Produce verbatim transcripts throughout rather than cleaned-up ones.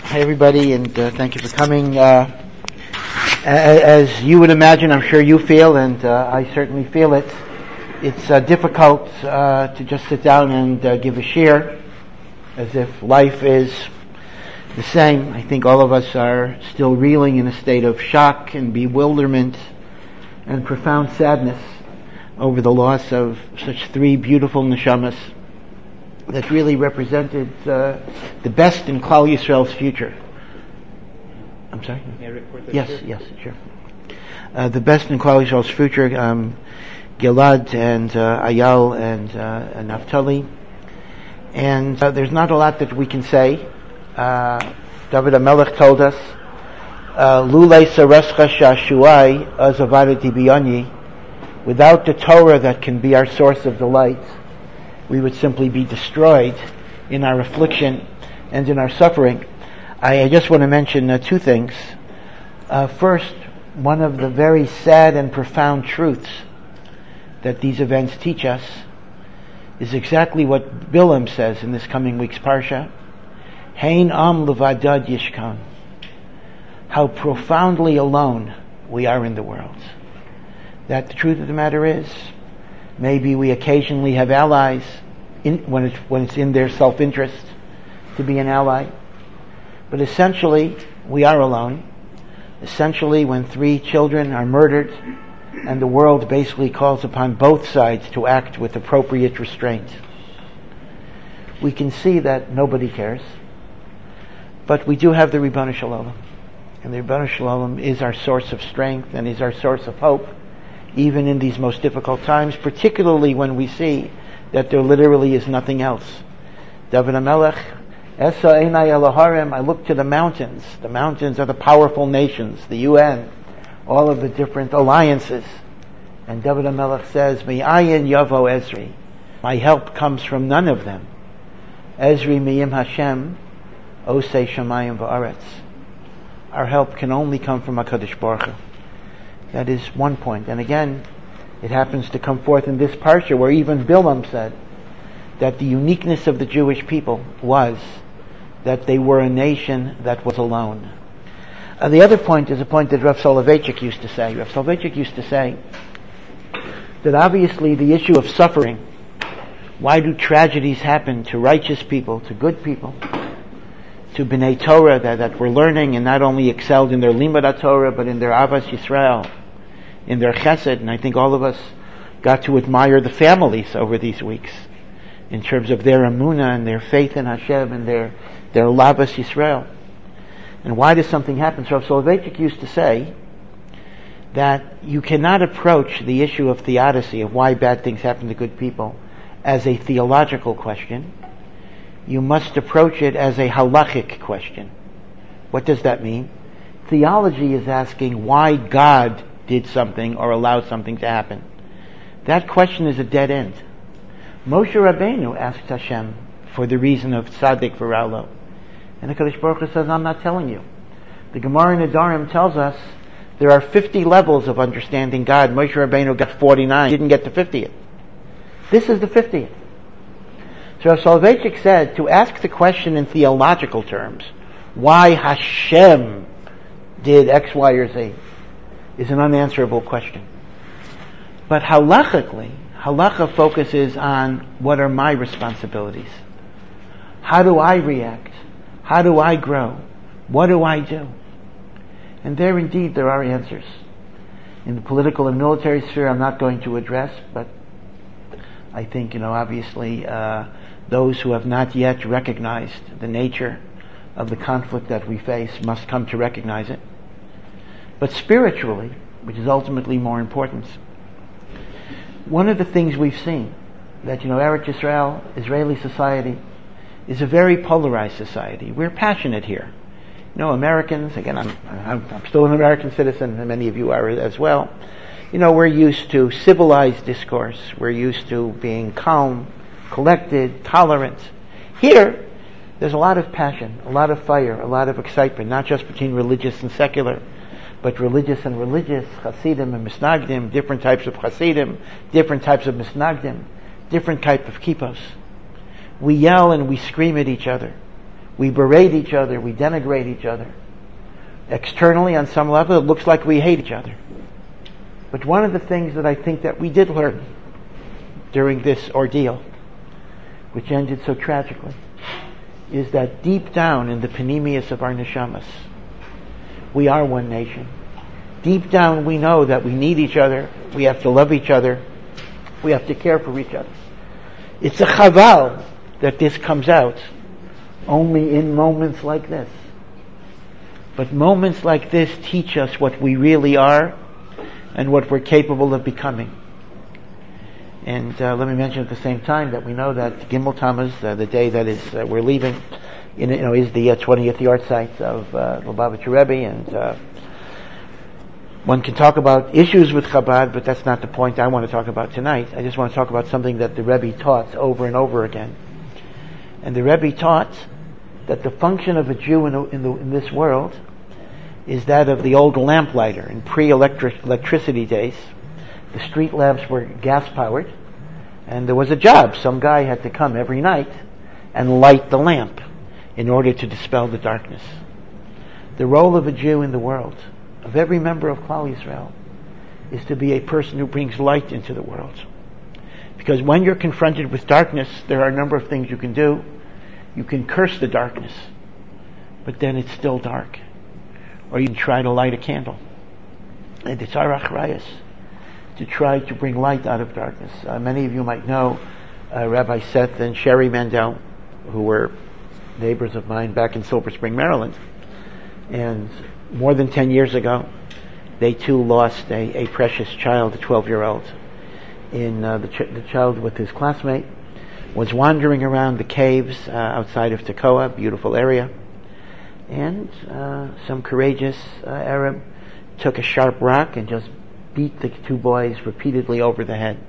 Hi everybody, and uh, thank you for coming. Uh, as you would imagine, I'm sure you feel, and uh, I certainly feel it, it's uh, difficult uh, to just sit down and uh, give a share as if life is the same. I think all of us are still reeling in a state of shock and bewilderment and profound sadness over the loss of such three beautiful neshamas that really represented uh, the best in Klal Yisrael's future. I'm sorry? May I report that? Yes, sure? yes, sure. Uh, the best in Klal Yisrael's future, um, Gilad and uh, Ayal and, uh, and Naphtali. And uh, there's not a lot that we can say. Uh, David HaMelech told us, Lulei Sarescha Shashuai Azavadati Biyani, without the Torah that can be our source of delight, we would simply be destroyed in our affliction and in our suffering. I, I just want to mention uh, two things. Uh, first, one of the very sad and profound truths that these events teach us is exactly what Bilam says in this coming week's Parsha. Hein am levadad yishkan. How profoundly alone we are in the world. That the truth of the matter is, maybe we occasionally have allies in, when, it's, when it's in their self-interest to be an ally. But essentially, we are alone. Essentially, when three children are murdered and the world basically calls upon both sides to act with appropriate restraint, we can see that nobody cares. But we do have the Ribbon Shalom. And the Ribbon Shalom is our source of strength and is our source of hope, even in these most difficult times, particularly when we see that there literally is nothing else. David HaMelech, Esa Einai Eloharim, I look to the mountains. The mountains are the powerful nations, the U N, all of the different alliances. And David HaMelech says, Mi'ayin Yavo Ezri, my help comes from none of them. Ezri Miyim Hashem, Osei Shamayim Va'aretz. Our help can only come from HaKadosh Baruch Hu. That is one point. And again, it happens to come forth in this parsha where even Bilam said that the uniqueness of the Jewish people was that they were a nation that was alone. Uh, the other point is a point that Rav Soloveitchik used to say. Rav Soloveitchik used to say that obviously the issue of suffering, why do tragedies happen to righteous people, to good people, to B'nai Torah that, that were learning and not only excelled in their Limud Torah but in their Avas Yisrael, in their Chesed, and I think all of us got to admire the families over these weeks in terms of their Emunah and their faith in Hashem and their their Lavas Yisrael. And why does something happen? So Rav Soloveitchik used to say that you cannot approach the issue of theodicy, of why bad things happen to good people, as a theological question. You must approach it as a halachic question. What does that mean? Theology is asking why God did something or allowed something to happen. That question is a dead end. Moshe Rabbeinu asked Hashem for the reason of tzaddik v'ra'lo. And the HaKadosh Baruch Hu says, I'm not telling you. The Gemara in Nedarim tells us there are fifty levels of understanding God. Moshe Rabbeinu got forty-nine, didn't get the fiftieth. This is the fiftieth. So Soloveitchik said, to ask the question in theological terms, why Hashem did X, Y, or Z, is an unanswerable question. But halachically, halacha focuses on what are my responsibilities. How do I react? How do I grow? What do I do? And there indeed there are answers. In the political and military sphere I'm not going to address, but I think, you know, obviously, uh, those who have not yet recognized the nature of the conflict that we face must come to recognize it. But spiritually, which is ultimately more important, one of the things we've seen, that, you know, Eretz Yisrael, Israeli society, is a very polarized society. We're passionate here. You know, Americans, again, I'm, I'm, I'm still an American citizen, and many of you are as well. You know, we're used to civilized discourse. We're used to being calm, collected, tolerant. Here, there's a lot of passion, a lot of fire, a lot of excitement, not just between religious and secular, but religious and religious, Hasidim and Misnagdim, different types of Hasidim, different types of Misnagdim, different type of kippos. We yell and we scream at each other. We berate each other, we denigrate each other. Externally, on some level, it looks like we hate each other. But one of the things that I think that we did learn during this ordeal, which ended so tragically, is that deep down in the panemius of our neshamas, we are one nation. Deep down we know that we need each other, we have to love each other, we have to care for each other. It's a chaval that this comes out only in moments like this. But moments like this teach us what we really are and what we're capable of becoming. And uh, let me mention at the same time that we know that Gimel Tammuz, uh, the day that is uh, we're leaving, in, you know, is the uh, twentieth yard site of uh, Lubavitcher Rebbe, and uh, one can talk about issues with Chabad, but that's not the point I want to talk about tonight. I just want to talk about something that the Rebbe taught over and over again. And the Rebbe taught that the function of a Jew in, in, the, in this world is that of the old lamplighter. In pre-electric electricity days, the street lamps were gas-powered, and there was a job. Some guy had to come every night and light the lamp in order to dispel the darkness. The role of a Jew in the world, of every member of Klal Yisrael, is to be a person who brings light into the world. Because when you're confronted with darkness, there are a number of things you can do. You can curse the darkness, but then it's still dark. Or you can try to light a candle. And it's our achrayus to try to bring light out of darkness. Uh, many of you might know uh, Rabbi Seth and Sherry Mandel, who were neighbors of mine back in Silver Spring, Maryland. And more than ten years ago, they too lost a, a precious child, a twelve-year-old. In uh, the, ch- the child with his classmate was wandering around the caves uh, outside of Tekoa, beautiful area, and uh, some courageous uh, Arab took a sharp rock and just beat the two boys repeatedly over the head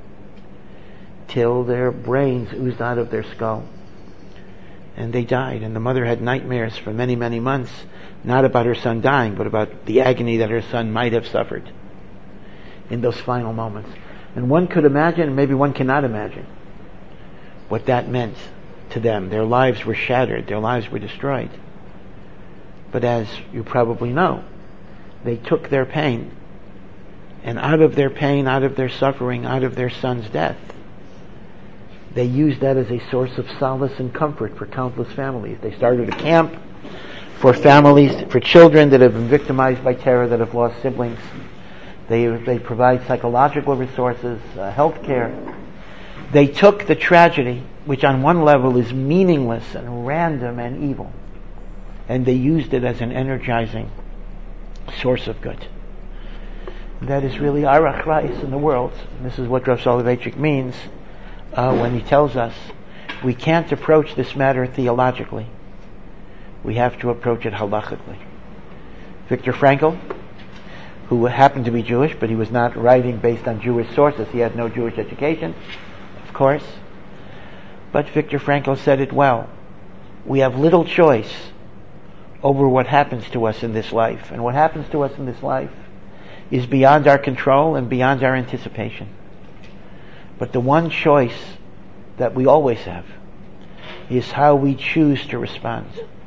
till their brains oozed out of their skull. And they died, and the mother had nightmares for many, many months, not about her son dying, but about the agony that her son might have suffered in those final moments. And one could imagine, and maybe one cannot imagine, what that meant to them. Their lives were shattered, their lives were destroyed. But as you probably know, they took their pain, and out of their pain, out of their suffering, out of their son's death, they used that as a source of solace and comfort for countless families. They started a camp for families, for children that have been victimized by terror, that have lost siblings. They they provide psychological resources, uh, health care. They took the tragedy, which on one level is meaningless and random and evil, and they used it as an energizing source of good. That is really our achrayus in the world. And this is what Rav Soloveitchik means uh, when he tells us we can't approach this matter theologically. We have to approach it halachically. Viktor Frankl, who happened to be Jewish, but he was not writing based on Jewish sources. He had no Jewish education, of course. But Viktor Frankl said it well. We have little choice over what happens to us in this life. And what happens to us in this life is beyond our control and beyond our anticipation. But the one choice that we always have is how we choose to respond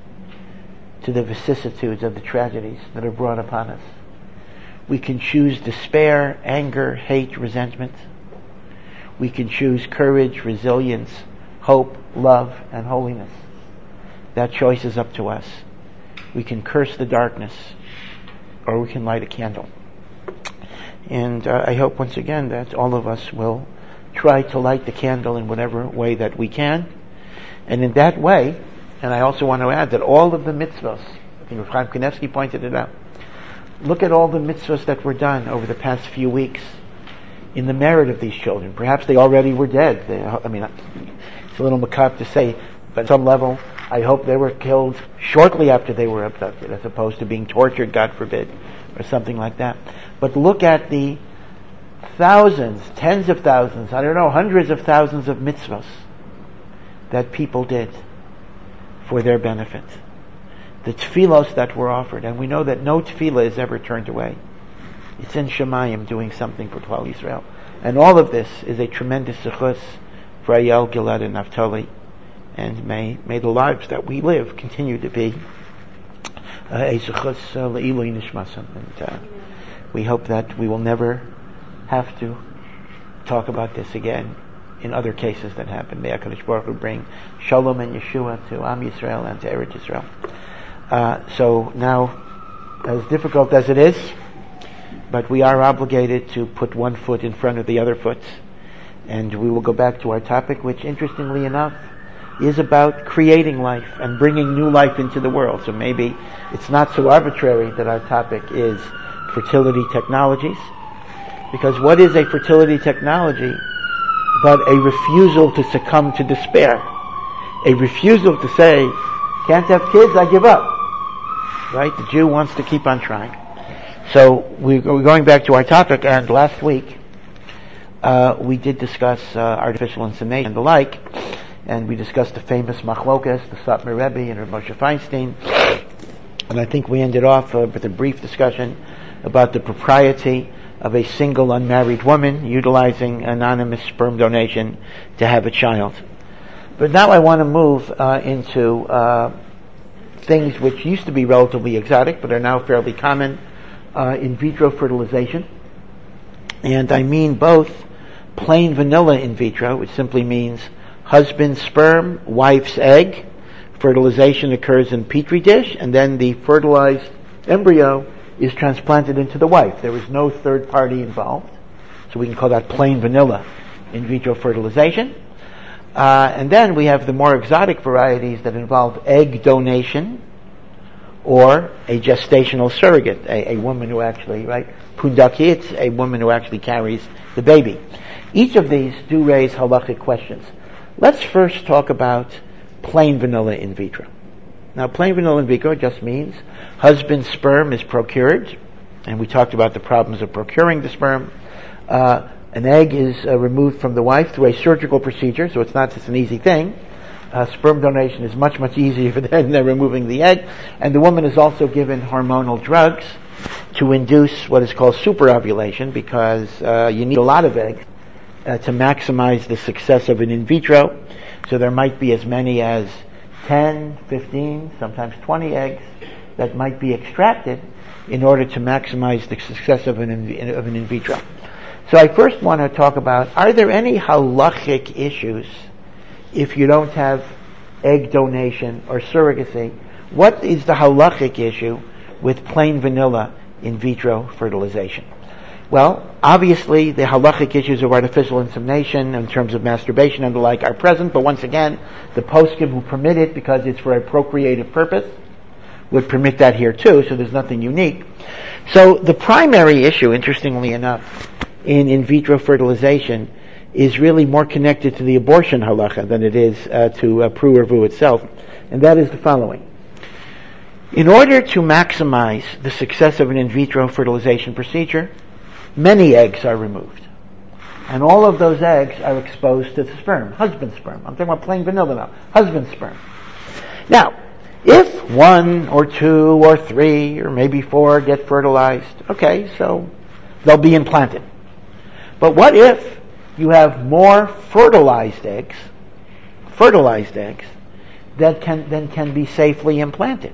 to the vicissitudes of the tragedies that are brought upon us. We can choose despair, anger, hate, resentment. We can choose courage, resilience, hope, love, and holiness. That choice is up to us. We can curse the darkness, or we can light a candle. And uh, I hope once again that all of us will try to light the candle in whatever way that we can. And in that way, and I also want to add that all of the mitzvahs, I think Chaim Kanevsky pointed it out, look at all the mitzvahs that were done over the past few weeks in the merit of these children. Perhaps they already were dead. They, I mean, it's a little macabre to say, but at some level, I hope they were killed shortly after they were abducted, as opposed to being tortured, God forbid, or something like that. But look at the thousands, tens of thousands, I don't know, hundreds of thousands of mitzvahs that people did for their benefit. The tefillos that were offered, and we know that no tefillah is ever turned away. It's in Shemayim doing something for Klal Yisrael. And all of this is a tremendous zechus for Ayal, Gilad, and Naphtali and may may the lives that we live continue to be a zechus le'ilui nishmasam. And uh, we hope that we will never have to talk about this again in other cases that happen. May HaKadosh Baruch Hu bring Shalom and Yeshua to Am Yisrael and to Eretz Yisrael. Uh, so now, as difficult as it is, but we are obligated to put one foot in front of the other foot. And we will go back to our topic, which, interestingly enough, is about creating life and bringing new life into the world. So maybe it's not so arbitrary that our topic is fertility technologies, because what is a fertility technology but a refusal to succumb to despair? A refusal to say, can't have kids, I give up. Right? The Jew wants to keep on trying. So we're going back to our topic, and last week uh, we did discuss uh, artificial insemination and the like, and we discussed the famous machlokas, the Satmar Rebbe and Rav Moshe Feinstein, and I think we ended off uh, with a brief discussion about the propriety of a single unmarried woman utilizing anonymous sperm donation to have a child. But now I want to move uh, into uh, things which used to be relatively exotic but are now fairly common, uh, in vitro fertilization. And I mean both plain vanilla in vitro, which simply means husband's sperm, wife's egg. Fertilization occurs in petri dish, and then the fertilized embryo is transplanted into the wife. There is no third party involved. So we can call that plain vanilla in vitro fertilization. Uh, and then we have the more exotic varieties that involve egg donation or a gestational surrogate, a, a woman who actually, right, pundaki, it's a woman who actually carries the baby. Each of these do raise halachic questions. Let's first talk about plain vanilla in vitro. Now, plain vanilla in vitro just means husband's sperm is procured, and we talked about the problems of procuring the sperm. Uh, an egg is uh, removed from the wife through a surgical procedure, so it's not just an easy thing. Uh, sperm donation is much, much easier than removing the egg. And the woman is also given hormonal drugs to induce what is called superovulation, because uh, you need a lot of eggs uh, to maximize the success of an in vitro. So there might be as many as ten, fifteen, sometimes twenty eggs that might be extracted in order to maximize the success of an in, of an in vitro. So I first want to talk about, are there any halachic issues if you don't have egg donation or surrogacy? What is the halachic issue with plain vanilla in vitro fertilization? Well, obviously the halachic issues of artificial insemination in terms of masturbation and the like are present, but once again, the poskim who permit it because it's for a procreative purpose would permit that here too, so there's nothing unique. So the primary issue, interestingly enough, in in vitro fertilization is really more connected to the abortion halacha than it is uh, to uh, Pru Urvu itself, and that is the following. In order to maximize the success of an in vitro fertilization procedure, many eggs are removed. And all of those eggs are exposed to the sperm, husband's sperm. I'm talking about plain vanilla now, husband's sperm. Now, if one or two or three or maybe four get fertilized, okay, so they'll be implanted. But what if you have more fertilized eggs, fertilized eggs, that can then can be safely implanted?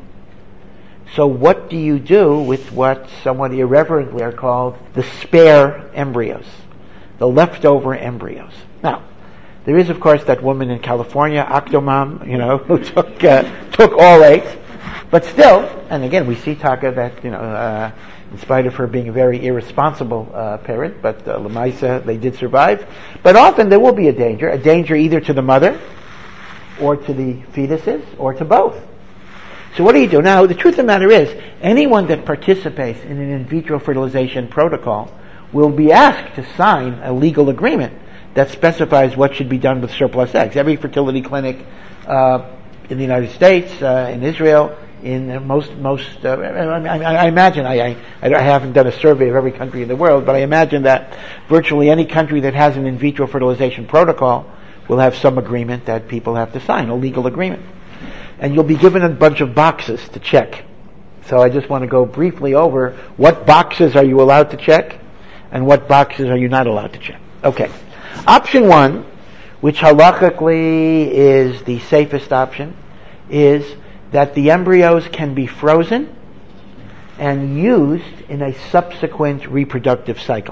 So what do you do with what somewhat irreverently are called the spare embryos, the leftover embryos? Now, there is, of course, that woman in California, Octomom, you know, who took uh, took all eggs, but still, and again, we see Taka that, you know, uh, in spite of her being a very irresponsible uh, parent, but uh, Lamaisa, they did survive. But often there will be a danger, a danger either to the mother, or to the fetuses, or to both. So what do you do? Now, the truth of the matter is, anyone that participates in an in vitro fertilization protocol will be asked to sign a legal agreement that specifies what should be done with surplus eggs. Every fertility clinic uh, in the United States, uh, in Israel, in most, most, uh, I, I imagine, I, I, I haven't done a survey of every country in the world, but I imagine that virtually any country that has an in vitro fertilization protocol will have some agreement that people have to sign, a legal agreement. And you'll be given a bunch of boxes to check. So I just want to go briefly over what boxes are you allowed to check and what boxes are you not allowed to check. Okay. Option one which halachically is the safest option, is that the embryos can be frozen and used in a subsequent reproductive cycle.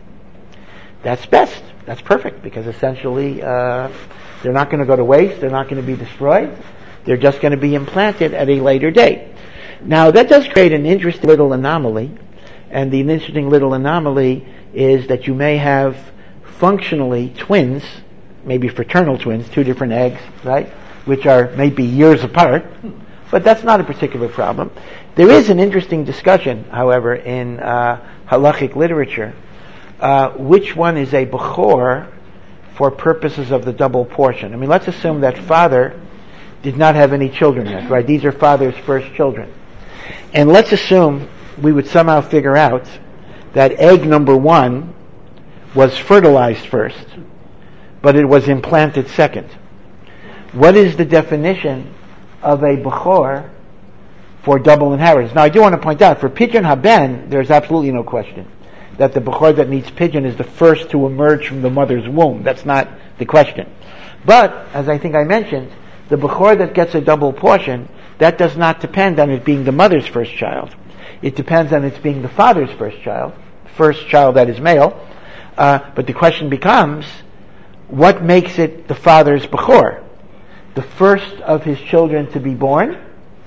That's best. That's perfect, because essentially uh, they're not going to go to waste, they're not going to be destroyed, they're just going to be implanted at a later date. Now that does create an interesting little anomaly, and the interesting little anomaly is that you may have functionally twins, maybe fraternal twins, two different eggs, right, which are maybe years apart, but that's not a particular problem. There is an interesting discussion, however, in uh, halachic literature, uh, which one is a bechor for purposes of the double portion. I mean, let's assume that father did not have any children yet, right? These are father's first children. And let's assume we would somehow figure out that egg number one was fertilized first, but it was implanted second. What is the definition of a bechor for double inheritance? Now, I do want to point out, for pidyon haben, there's absolutely no question that the bechor that needs pidyon is the first to emerge from the mother's womb. That's not the question. But, as I think I mentioned, the bechor that gets a double portion, that does not depend on it being the mother's first child. It depends on it being the father's first child, first child that is male. Uh, but the question becomes, what makes it the father's bechor? The first of his children to be born,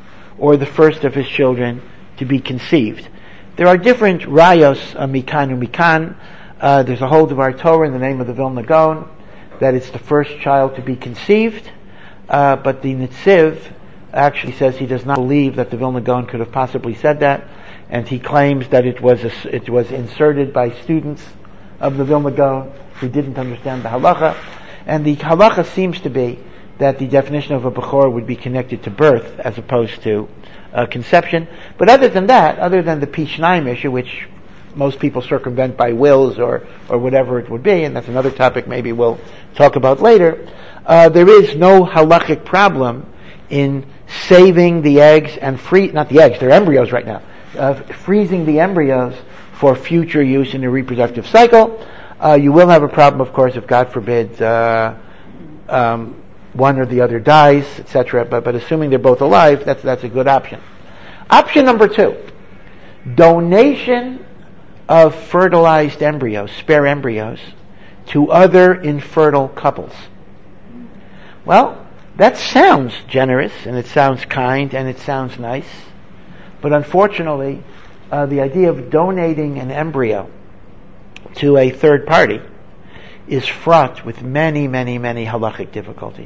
or the first of his children to be conceived? There are different rayos, uh, mikan and mikan. Uh, there's a whole Devar Torah in the name of the Vilna Gaon that it's the first child to be conceived, uh, but the Netziv actually says he does not believe that the Vilna Gaon could have possibly said that, and he claims that it was a, it was inserted by students of the Vilna Gaon who didn't understand the halacha, and the halacha seems to be that the definition of a bechor would be connected to birth as opposed to uh, conception. But other than that, other than the Pishnaim issue, which most people circumvent by wills or, or whatever it would be, and that's another topic maybe we'll talk about later, uh, there is no halachic problem in saving the eggs and free, not the eggs, they're embryos right now, uh, freezing the embryos for future use in the reproductive cycle. Uh, you will have a problem, of course, if God forbid, uh, um, one or the other dies, et cetera. But, but assuming they're both alive, that's that's a good option. Option number two: donation of fertilized embryos, spare embryos, to other infertile couples. Well, that sounds generous, and it sounds kind, and it sounds nice. But unfortunately, uh, the idea of donating an embryo to a third party is fraught with many, many, many halachic difficulties.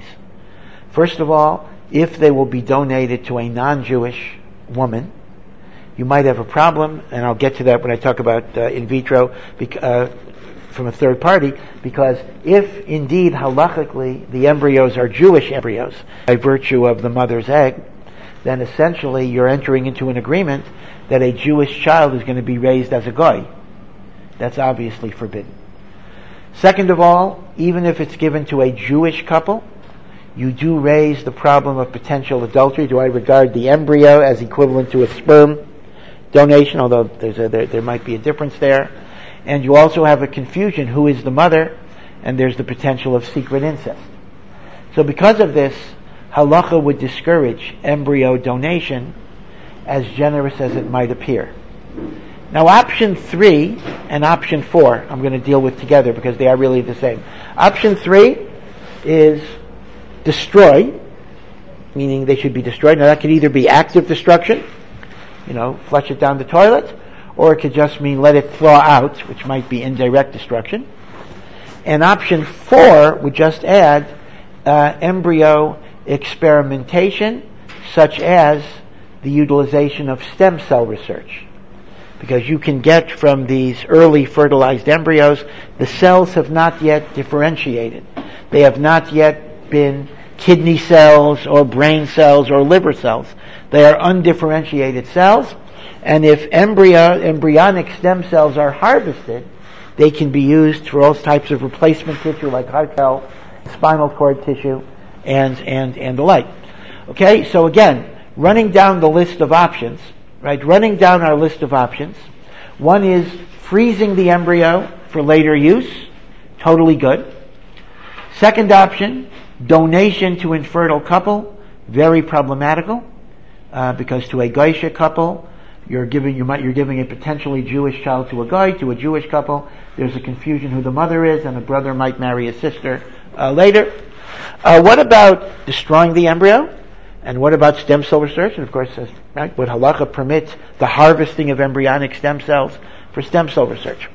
First of all, if they will be donated to a non-Jewish woman, you might have a problem, and I'll get to that when I talk about uh, in vitro bec- uh, from a third party, because if indeed halachically the embryos are Jewish embryos by virtue of the mother's egg, then essentially you're entering into an agreement that a Jewish child is going to be raised as a goy. That's obviously forbidden. Second of all, even if it's given to a Jewish couple, you do raise the problem of potential adultery. Do I regard the embryo as equivalent to a sperm donation, although there's a, there, there might be a difference there. And you also have a confusion, who is the mother, and there's the potential of secret incest. So because of this, halacha would discourage embryo donation, as generous as it might appear. Now option three and option four I'm going to deal with together because they are really the same. Option three is destroy, meaning they should be destroyed. Now that could either be active destruction, you know, flush it down the toilet, or it could just mean let it thaw out, which might be indirect destruction. And option four would just add uh, embryo experimentation, such as the utilization of stem cell research. Because you can get from these early fertilized embryos, the cells have not yet differentiated. They have not yet been kidney cells or brain cells or liver cells. They are undifferentiated cells, and if embryo, embryonic stem cells are harvested, they can be used for all types of replacement tissue like heart cell, spinal cord tissue, and, and, and the like. Okay, so again, running down the list of options, right, running down our list of options, one is freezing the embryo for later use, totally good. Second option, donation to infertile couple, very problematical, uh, because to a Geisha couple, you're giving, you might, you're giving a potentially Jewish child to a guy, to a Jewish couple, there's a confusion who the mother is, and a brother might marry a sister, uh, later. Uh, what about destroying the embryo? And what about stem cell research? And of course, uh, right, would halacha permit the harvesting of embryonic stem cells for stem cell research?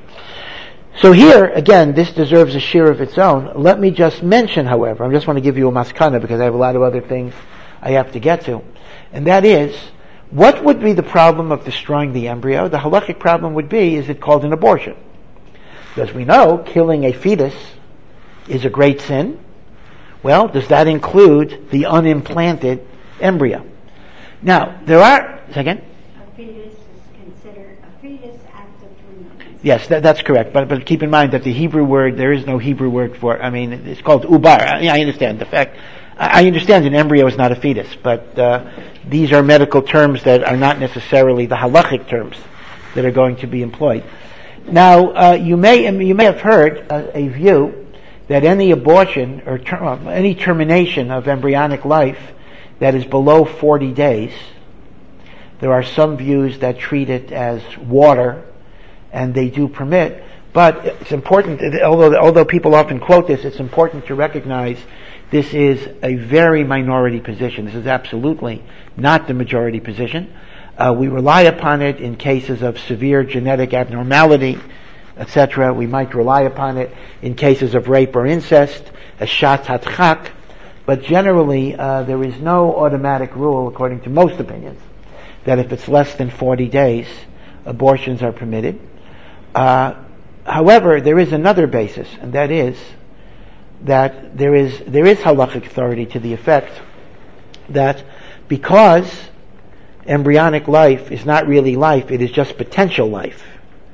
So here, again, this deserves a share of its own. Let me just mention, however, I just want to give you a maskana because I have a lot of other things I have to get to. And that is, what would be the problem of destroying the embryo? The halachic problem would be, is it called an abortion? Because we know killing a fetus is a great sin. Well, does that include the unimplanted embryo? Now, there are, second? A fetus is considered, a fetus after three months. Yes, that, that's correct. But, but keep in mind that the Hebrew word, there is no Hebrew word for, I mean, it's called ubar. I, I understand the fact. I, I understand an embryo is not a fetus, but uh, these are medical terms that are not necessarily the halachic terms that are going to be employed. Now, uh, you may, you may have heard uh, a view that any abortion or ter- uh, any termination of embryonic life that is below forty days, there are some views that treat it as water, and they do permit. But it's important, although although people often quote this, it's important to recognize this is a very minority position. This is absolutely not the majority position. Uh, we rely upon it in cases of severe genetic abnormality, et cetera. We might rely upon it in cases of rape or incest, a shat hatchak. But generally, uh, there is no automatic rule, according to most opinions, that if it's less than forty days, abortions are permitted. Uh, however, there is another basis, and that is that there is there is halachic authority to the effect that because embryonic life is not really life, it is just potential life,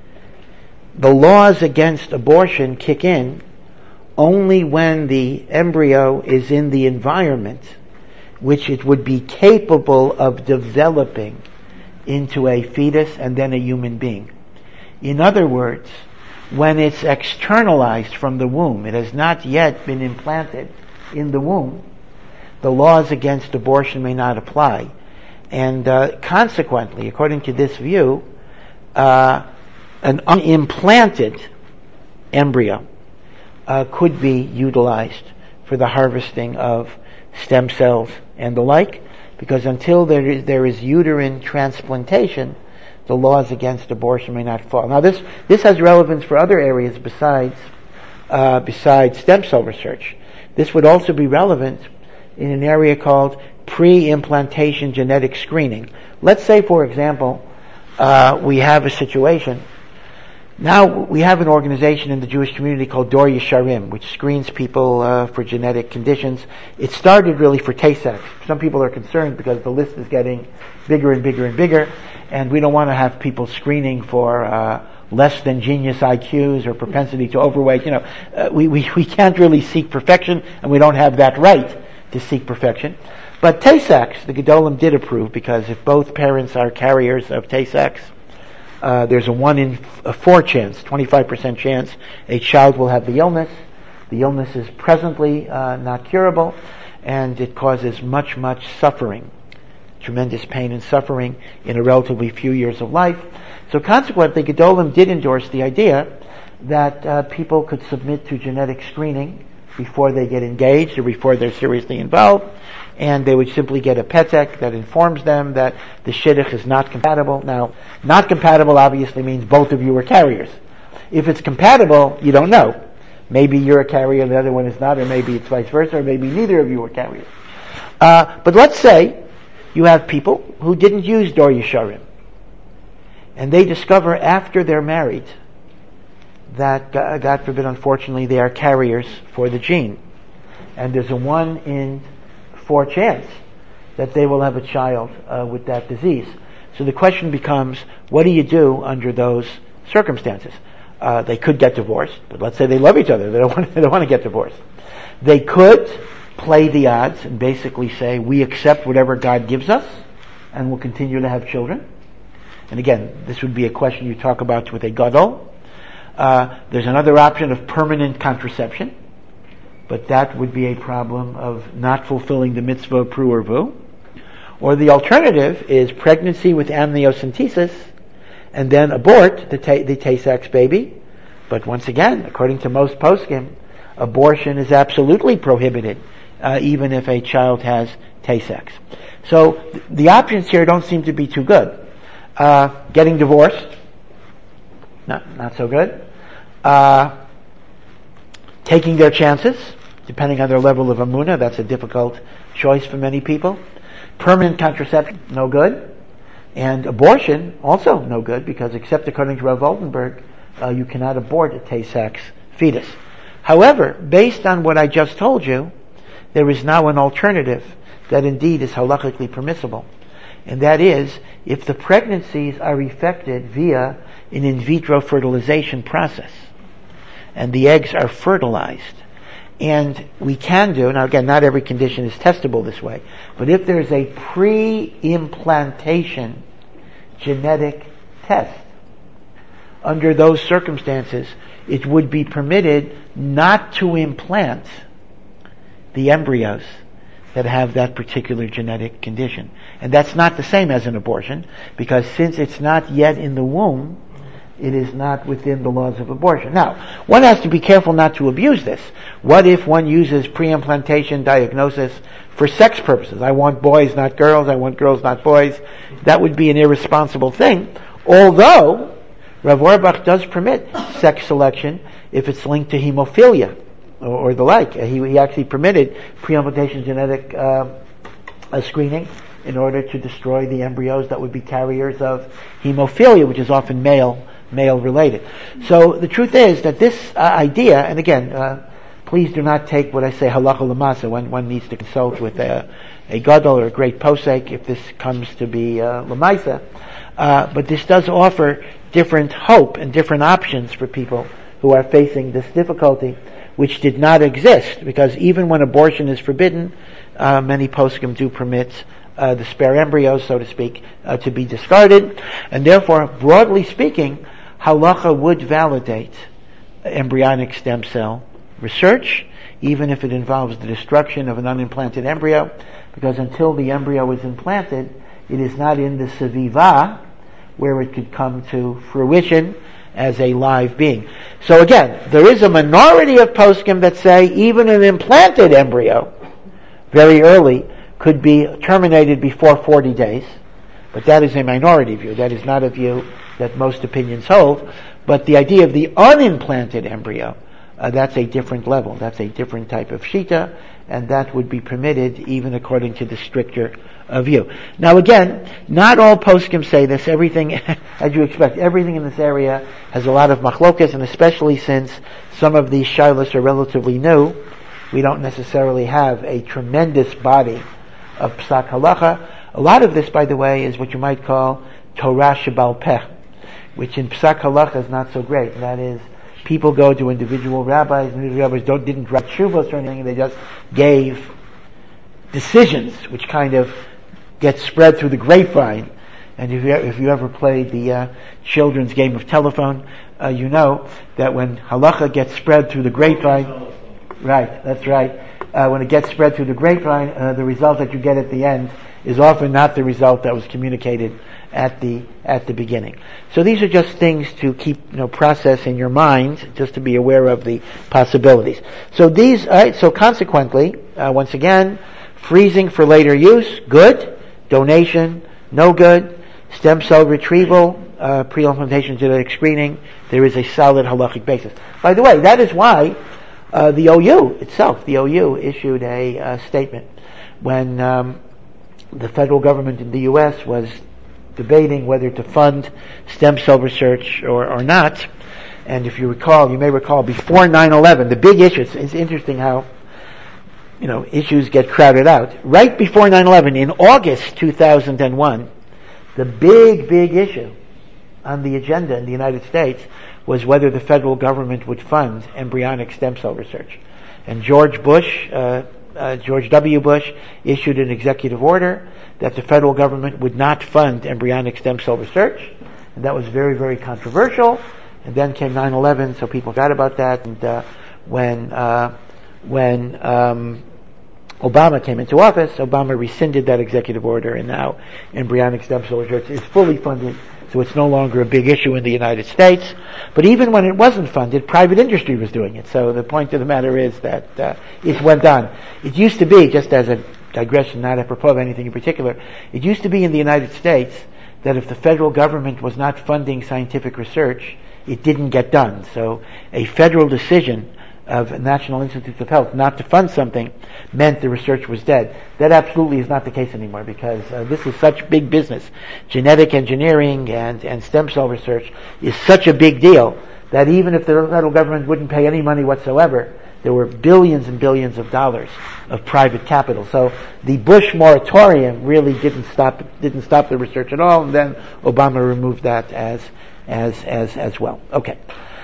the laws against abortion kick in only when the embryo is in the environment which it would be capable of developing into a fetus and then a human being. In other words, when it's externalized from the womb, it has not yet been implanted in the womb, the laws against abortion may not apply. And uh, consequently, according to this view, uh, an unimplanted embryo uh, could be utilized for the harvesting of stem cells and the like, because until there is, there is uterine transplantation, the laws against abortion may not fall. Now, this this has relevance for other areas besides uh, besides stem cell research. This would also be relevant in an area called pre-implantation genetic screening. Let's say, for example, uh, we have a situation. Now we have an organization in the Jewish community called Dor Yesharim, which screens people uh, for genetic conditions. It started really for Tay-Sachs. Some people are concerned because the list is getting bigger and bigger and bigger, and we don't want to have people screening for uh, less than genius I Qs or propensity to overweight. You know, uh, we, we we can't really seek perfection, and we don't have that right to seek perfection. But Tay-Sachs, the Gedolim did approve, because if both parents are carriers of Tay-Sachs, Uh, there's a one in a four chance, twenty-five percent chance a child will have the illness. The illness is presently uh, not curable, and it causes much, much suffering, tremendous pain and suffering in a relatively few years of life. So consequently, Gedolim did endorse the idea that uh, people could submit to genetic screening before they get engaged or before they're seriously involved, and they would simply get a petek that informs them that the shidduch is not compatible. Now, not compatible obviously means both of you are carriers. If it's compatible, you don't know. Maybe you're a carrier and the other one is not, or maybe it's vice versa, or maybe neither of you are carriers. Uh, but let's say you have people who didn't use Dor Yesharim, and they discover after they're married that, God forbid, unfortunately, they are carriers for the gene. And there's a one in four chance that they will have a child uh, with that disease. So the question becomes, what do you do under those circumstances? Uh, they could get divorced, but let's say they love each other. They don't want, they don't want to get divorced. They could play the odds and basically say, we accept whatever God gives us, and we'll continue to have children. And again, this would be a question you talk about with a gadol. Uh, there's another option of permanent contraception. but that would be a problem of not fulfilling the mitzvah of pru or vu. Or the alternative is pregnancy with amniocentesis, and then abort the, ta- the Tay-Sachs baby. But once again, according to most poskim, abortion is absolutely prohibited, uh, even if a child has Tay-Sachs. So th- the options here don't seem to be too good. Uh, getting divorced, not, not so good. Uh, taking their chances, depending on their level of emunah, that's a difficult choice for many people. Permanent contraception, no good. And abortion, also no good, because except according to Rav Oldenburg, uh, you cannot abort a Tay-Sachs fetus. However, based on what I just told you, there is now an alternative that indeed is halachically permissible. And that is, if the pregnancies are effected via an in vitro fertilization process, and the eggs are fertilized, and we can do, now again, not every condition is testable this way, but if there's a pre-implantation genetic test, under those circumstances, it would be permitted not to implant the embryos that have that particular genetic condition. And that's not the same as an abortion, because since it's not yet in the womb, it is not within the laws of abortion. Now, one has to be careful not to abuse this. What if one uses pre-implantation diagnosis for sex purposes? I want boys, not girls. I want girls, not boys. That would be an irresponsible thing. Although, Rav Auerbach does permit sex selection if it's linked to hemophilia or, or the like. He, he actually permitted pre-implantation genetic uh, uh, screening in order to destroy the embryos that would be carriers of hemophilia, which is often male male related. So the truth is that this uh, idea, and again, uh, please do not take what I say halacha l'masa. One, one needs to consult with a, a gadol or a great posek if this comes to be uh, l'maisa. Uh, but this does offer different hope and different options for people who are facing this difficulty, which did not exist, because even when abortion is forbidden, uh, many poskim do permit uh, the spare embryos, so to speak, uh, to be discarded, and therefore, broadly speaking, halacha would validate embryonic stem cell research, even if it involves the destruction of an unimplanted embryo, because until the embryo is implanted, it is not in the seviva where it could come to fruition as a live being. So again, there is a minority of poskim that say even an implanted embryo, very early, could be terminated before forty days. But that is a minority view. That is not a view that most opinions hold. But the idea of the unimplanted embryo, uh, that's a different level. That's a different type of shita, and that would be permitted even according to the stricter uh, view. Now again, not all poskim say this. Everything, as you expect, everything in this area has a lot of machlokas, and especially since some of these shilas are relatively new, we don't necessarily have a tremendous body of psak halacha. A lot of this, by the way, is what you might call Torah Shebal Peh, which in Psak Halacha is not so great. And that is, people go to individual rabbis, and individual rabbis don't, didn't write shuvos or anything, they just gave decisions, which kind of get spread through the grapevine. And if you, if you ever played the uh, children's game of telephone, uh, you know that when halacha gets spread through the grapevine, right, that's right, uh, when it gets spread through the grapevine, uh, the result that you get at the end is often not the result that was communicated at the at the beginning. So these are just things to keep, you know, process in your mind, just to be aware of the possibilities. So these, all right, so consequently, uh, once again, freezing for later use, good. Donation, no good. Stem cell retrieval, uh, pre-implantation genetic screening, there is a solid halachic basis. By the way, that is why uh, the O U itself, the O U issued a uh, statement when um, the federal government in the U S was debating whether to fund stem cell research or, or not. And if you recall, you may recall, before nine eleven, the big issue, it's, it's interesting how, you know, issues get crowded out. Right before nine eleven, in August two thousand one, the big, big issue on the agenda in the United States was whether the federal government would fund embryonic stem cell research. And George Bush, uh, uh, George W. Bush issued an executive order that the federal government would not fund embryonic stem cell research. And that was very, very controversial. And then came nine eleven, so people forgot about that. And uh, when uh, when um, Obama came into office, Obama rescinded that executive order, and now embryonic stem cell research is fully funded, so it's no longer a big issue in the United States. But even when it wasn't funded, private industry was doing it. So the point of the matter is that uh, it went on. It used to be, just as a digression, not apropos of anything in particular, it used to be in the United States that if the federal government was not funding scientific research, it didn't get done. So a federal decision of National Institutes of Health not to fund something meant the research was dead. That absolutely is not the case anymore, because uh, this is such big business. Genetic engineering and, and stem cell research is such a big deal that even if the federal government wouldn't pay any money whatsoever, there were billions and billions of dollars of private capital. So the Bush moratorium really didn't stop didn't stop the research at all, and then Obama removed that as as as as well. Okay.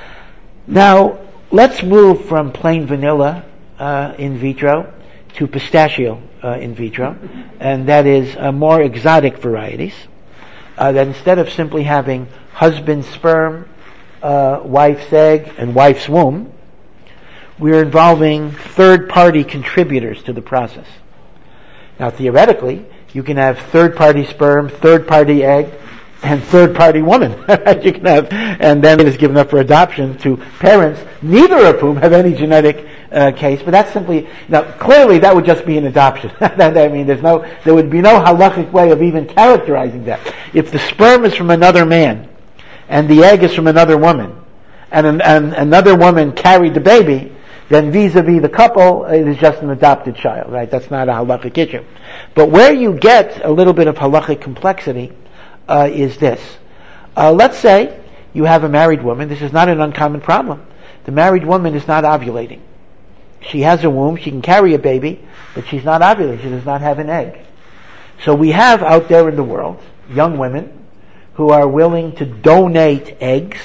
Now let's move from plain vanilla uh, in vitro to pistachio uh, in vitro, and that is uh, more exotic varieties. Uh, that instead of simply having husband's sperm, uh, wife's egg, and wife's womb, we're involving third-party contributors to the process. Now, theoretically, you can have third-party sperm, third-party egg, and third-party woman. You can have, and then it is given up for adoption to parents, neither of whom have any genetic uh, case. But that's simply, now clearly that would just be an adoption. I mean, there's no, there would be no halachic way of even characterizing that. If the sperm is from another man, and the egg is from another woman, and, an, and another woman carried the baby, then vis-a-vis the couple, it is just an adopted child, right? That's not a halachic issue. But where you get a little bit of halachic complexity uh, is this. Uh, let's say you have a married woman. This is not an uncommon problem. The married woman is not ovulating. She has a womb, she can carry a baby, but she's not ovulating. She does not have an egg. So we have out there in the world young women who are willing to donate eggs.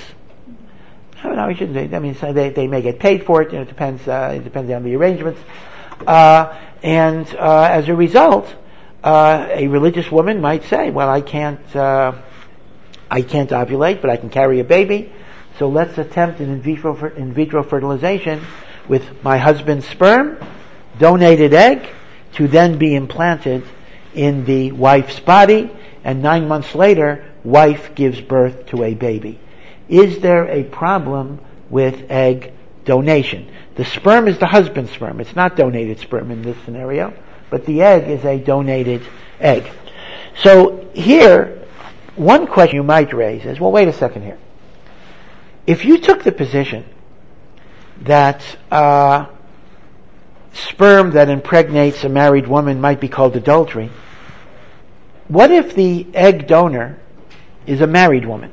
No, no, we shouldn't say. I mean, so they, they may get paid for it. You know, it depends. Uh, it depends on the arrangements. Uh, and uh, as a result, uh, a religious woman might say, "Well, I can't, uh, I can't ovulate, but I can carry a baby. So let's attempt an in vitro in vitro fertilization with my husband's sperm, donated egg, to then be implanted in the wife's body, and nine months later, wife gives birth to a baby." Is there a problem with egg donation? The sperm is the husband's sperm. It's not donated sperm in this scenario, but the egg is a donated egg. So here, one question you might raise is, well, wait a second here. If you took the position that uh, sperm that impregnates a married woman might be called adultery, what if the egg donor is a married woman?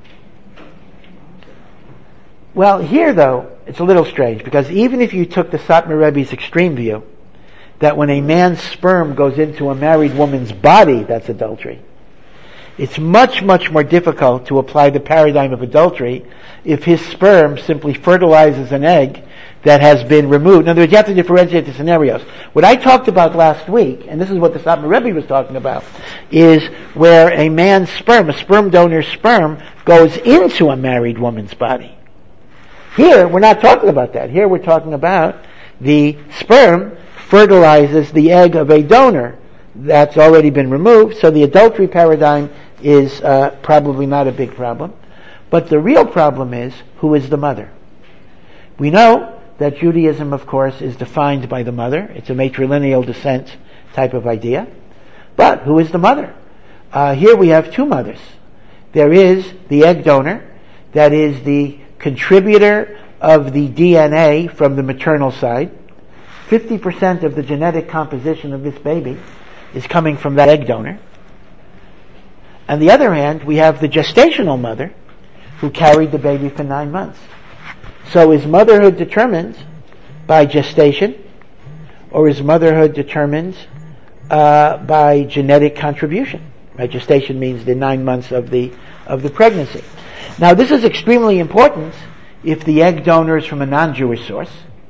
Well, here though, it's a little strange, because even if you took the Satmar Rebbe's extreme view, that when a man's sperm goes into a married woman's body, that's adultery, it's much, much more difficult to apply the paradigm of adultery if his sperm simply fertilizes an egg that has been removed. In other words, you have to differentiate the scenarios. What I talked about last week, and this is what the Satmar Rebbe was talking about, is where a man's sperm, a sperm donor's sperm, goes into a married woman's body. Here, we're not talking about that. Here we're talking about the sperm fertilizes the egg of a donor that's already been removed, so the adultery paradigm is uh, probably not a big problem. But the real problem is, who is the mother? We know that Judaism, of course, is defined by the mother. It's a matrilineal descent type of idea. But who is the mother? Uh, here we have two mothers. There is the egg donor, that is the contributor of the D N A from the maternal side. fifty percent of the genetic composition of this baby is coming from that egg donor. On the other hand, we have the gestational mother who carried the baby for nine months. So is motherhood determined by gestation, or is motherhood determined uh, by genetic contribution? Right? Gestation means the nine months of the of the pregnancy. Now, this is extremely important if the egg donor is from a non-Jewish source.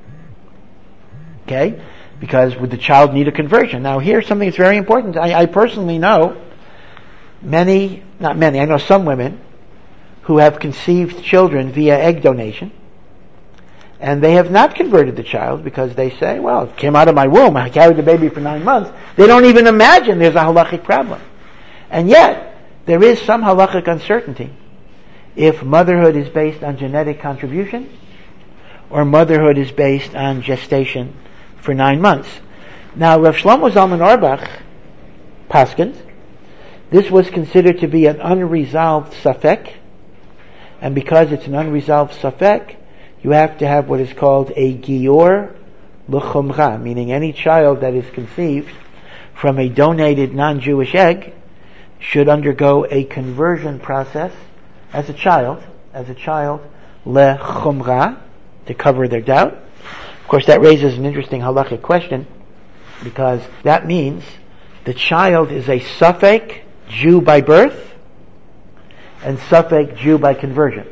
Okay? Because would the child need a conversion? Now, here's something that's very important. I, I personally know many, not many, I know some women who have conceived children via egg donation, and they have not converted the child because they say, well, it came out of my womb, I carried the baby for nine months. They don't even imagine there's a halachic problem. And yet, there is some halachic uncertainty if motherhood is based on genetic contribution or motherhood is based on gestation for nine months. Now, Rav Shlomo Zalman Auerbach paskins, this was considered to be an unresolved safek, and because it's an unresolved safek, you have to have what is called a gior l'chumra, meaning any child that is conceived from a donated non-Jewish egg should undergo a conversion process as a child, as a child, l'chumra, to cover their doubt. Of course, that raises an interesting halachic question, because that means the child is a safek Jew by birth and safek Jew by conversion.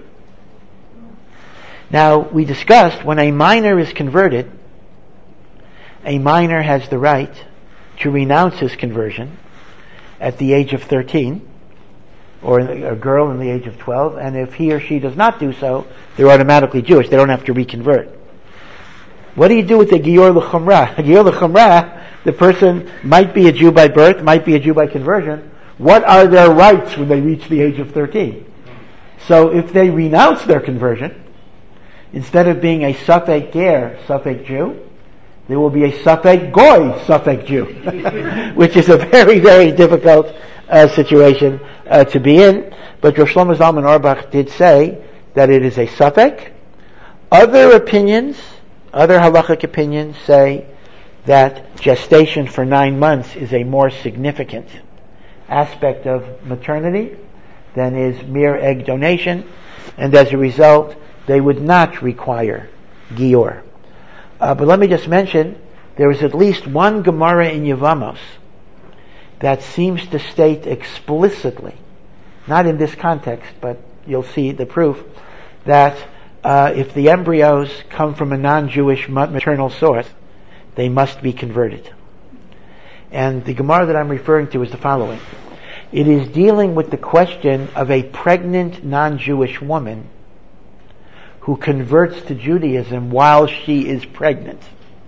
Now, we discussed when a minor is converted, a minor has the right to renounce his conversion at the age of thirteen, or a girl in the age of twelve, and if he or she does not do so, they're automatically Jewish. They don't have to reconvert. What do you do with the Gior L'Chumrah? Gior L'Chumrah, the person might be a Jew by birth, might be a Jew by conversion. What are their rights when they reach the age of thirteen? So if they renounce their conversion, instead of being a Safek Ger, Safek Jew, there will be a Safek Goy, Safek Jew, which is a very, very difficult uh, situation uh, to be in. But Rosh Shlomo Zalman Auerbach did say that it is a Safek. Other opinions, other halachic opinions say that gestation for nine months is a more significant aspect of maternity than is mere egg donation, and as a result, they would not require gior. Uh, but let me just mention, there is at least one Gemara in Yevamos that seems to state explicitly, not in this context, but you'll see the proof, that uh, if the embryos come from a non-Jewish maternal source, they must be converted. And the Gemara that I'm referring to is the following. It is dealing with the question of a pregnant non-Jewish woman who converts to Judaism while she is pregnant.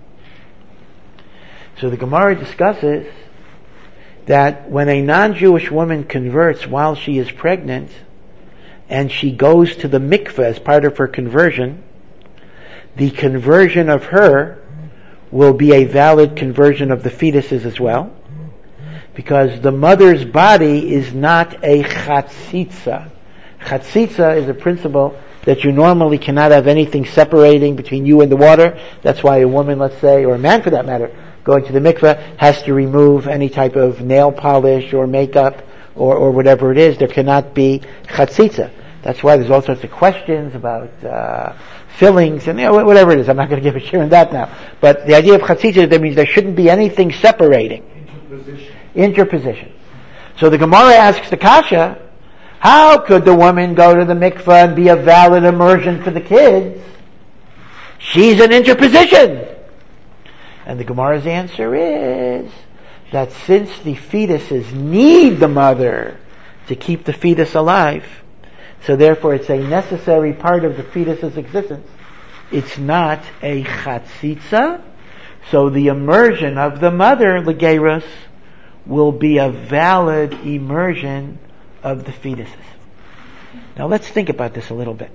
So the Gemara discusses that when a non-Jewish woman converts while she is pregnant and she goes to the mikveh as part of her conversion, the conversion of her will be a valid conversion of the fetuses as well, because the mother's body is not a chatzitza. Chatzitza is a principle that you normally cannot have anything separating between you and the water. That's why a woman, let's say, or a man for that matter, going to the mikveh has to remove any type of nail polish or makeup or, or whatever it is. There cannot be chatzitza. That's why there's all sorts of questions about uh, fillings and you know, whatever it is. I'm not going to give a share in that now. But the idea of chatzitza, that means there shouldn't be anything separating. Interposition. Interposition. So the Gemara asks the kasha, how could the woman go to the mikveh and be a valid immersion for the kids? She's an interposition. And the Gemara's answer is that since the fetuses need the mother to keep the fetus alive, so therefore it's a necessary part of the fetus's existence, it's not a chatzitza, so the immersion of the mother, legerus, will be a valid immersion of the fetuses. Now let's think about this a little bit.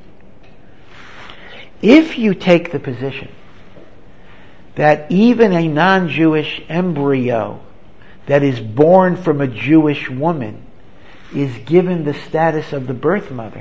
If you take the position that even a non-Jewish embryo that is born from a Jewish woman is given the status of the birth mother,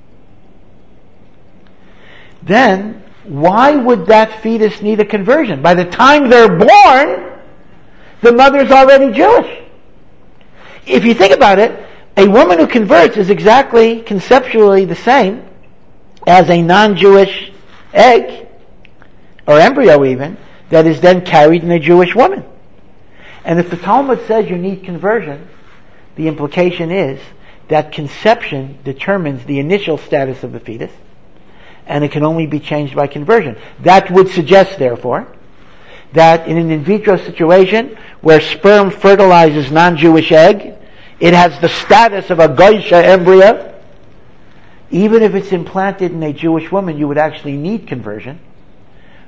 then why would that fetus need a conversion? By the time they're born, the mother's already Jewish. If you think about it, a woman who converts is exactly conceptually the same as a non-Jewish egg, or embryo even, that is then carried in a Jewish woman. And if the Talmud says you need conversion, the implication is that conception determines the initial status of the fetus, and it can only be changed by conversion. That would suggest, therefore, that in an in vitro situation where sperm fertilizes non-Jewish egg, it has the status of a Goysha embryo. Even if it's implanted in a Jewish woman, you would actually need conversion,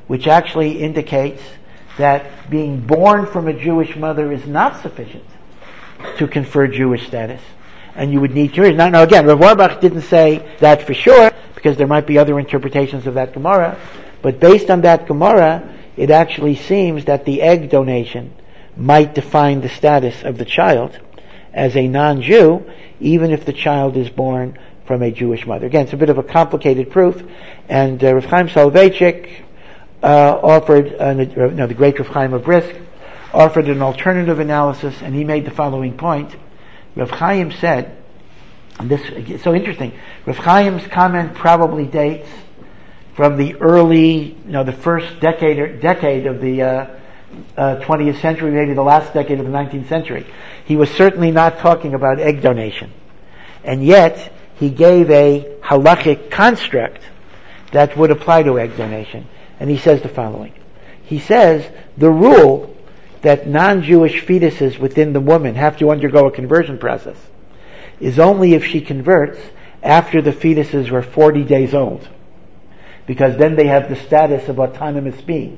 which actually indicates that being born from a Jewish mother is not sufficient to confer Jewish status. And you would need to... Now, now again, Rav Auerbach didn't say that for sure, because there might be other interpretations of that Gemara, but based on that Gemara, it actually seems that the egg donation might define the status of the child as a non-Jew, even if the child is born from a Jewish mother. Again, it's a bit of a complicated proof, and uh, Rav Chaim Soloveitchik uh, offered, uh, no, the great Rav Chaim of Brisk, offered an alternative analysis, and he made the following point. Rav Chaim said, and this is so interesting, Rav Chaim's comment probably dates from the early, you know, the first decade or decade of the uh, uh, twentieth century, maybe the last decade of the nineteenth century. He was certainly not talking about egg donation. And yet, he gave a halachic construct that would apply to egg donation. And he says the following. He says, the rule that non-Jewish fetuses within the woman have to undergo a conversion process is only if she converts after the fetuses were forty days old, because then they have the status of autonomous beings.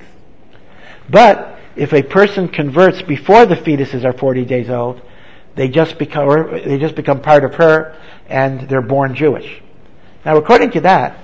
But if a person converts before the fetuses are forty days old, they just become or they just become part of her, and they're born Jewish. Now, according to that,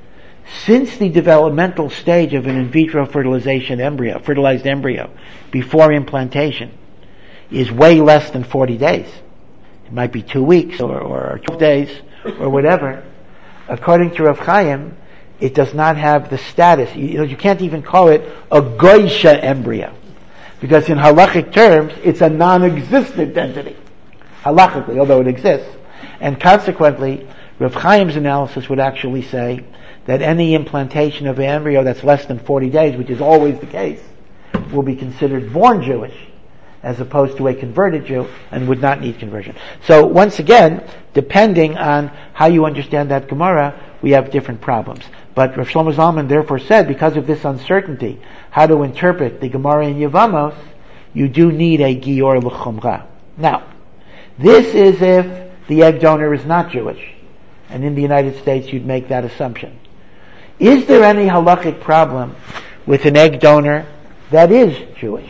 since the developmental stage of an in vitro fertilization embryo, fertilized embryo, before implantation, is way less than forty days, it might be two weeks or, or twelve days or whatever, according to Rav Chaim, it does not have the status. You, you know, you can't even call it a goysha embryo, because in halachic terms, it's a non-existent entity, halachically, although it exists. And consequently, Rav Chaim's analysis would actually say that any implantation of an embryo that's less than forty days, which is always the case, will be considered born Jewish, as opposed to a converted Jew, and would not need conversion. So once again, depending on how you understand that Gemara, we have different problems. But Rav Shlomo Zalman therefore said, because of this uncertainty, how to interpret the Gemara in Yevamos, you do need a Gior L'Chumra. Now, this is if the egg donor is not Jewish, and in the United States you'd make that assumption. Is there any halachic problem with an egg donor that is Jewish?